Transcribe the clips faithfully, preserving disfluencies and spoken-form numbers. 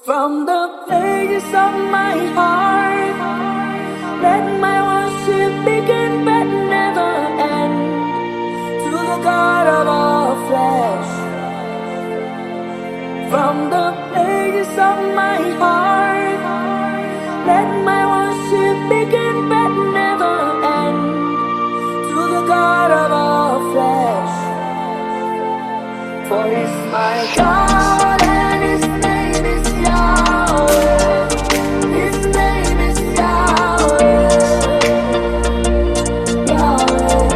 From the pages of my heart, let my worship begin but never end. To the God of all flesh. From the pages of my heart, let my worship begin but never end. To the God of all flesh. For He's my God and His name is Yahweh. His name is Yahweh. Yahweh.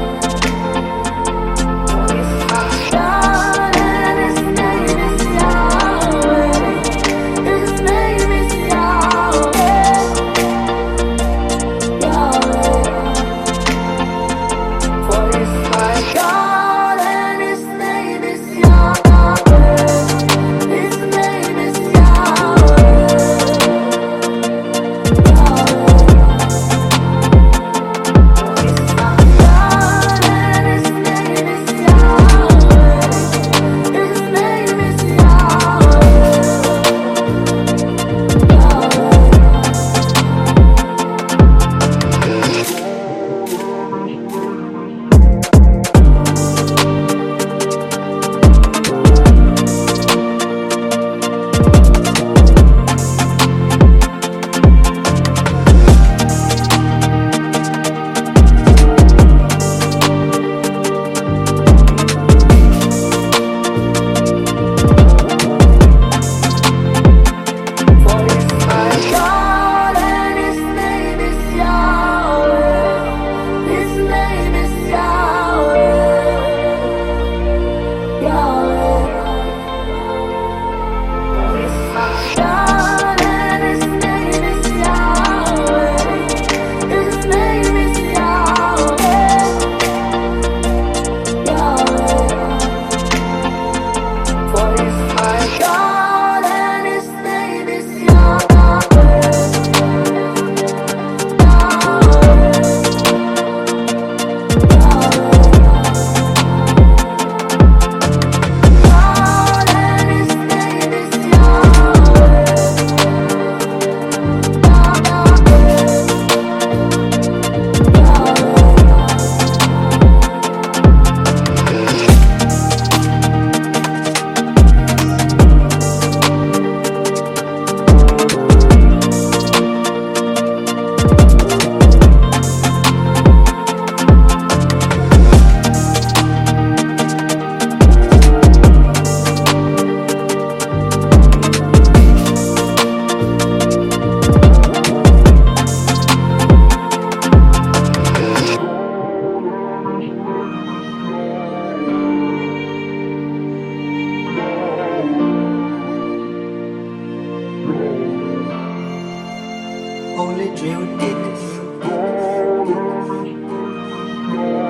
For He's my God and His name is Yahweh. His name is Yahweh. Yahweh. For He's my God and His name is Yahweh. His name is Yahweh. Only Drill did this.